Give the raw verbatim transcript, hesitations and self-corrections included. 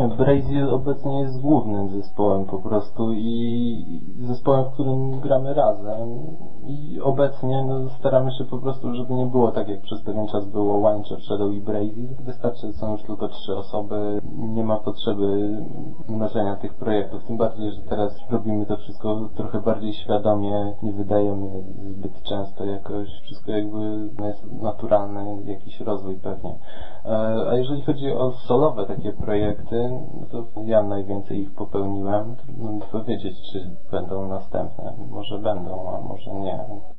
Nie, Brazil obecnie jest głównym zespołem po prostu i zespołem, w którym gramy razem i obecnie no, staramy się po prostu, żeby nie było tak jak przez pewien czas było Wineshop, Shadow i Brazil. Wystarczy, że są już tylko trzy osoby, nie ma potrzeby mnożenia tych projektów, tym bardziej, że teraz robimy to wszystko trochę bardziej świadomie, nie wydajemy zbyt często jakoś, wszystko jakby jest naturalne, jakiś rozwój pewnie. A jeżeli chodzi o solowe takie projekty, to ja najwięcej ich popełniłem. Trudno mi powiedzieć, czy będą następne. Może będą, a może nie.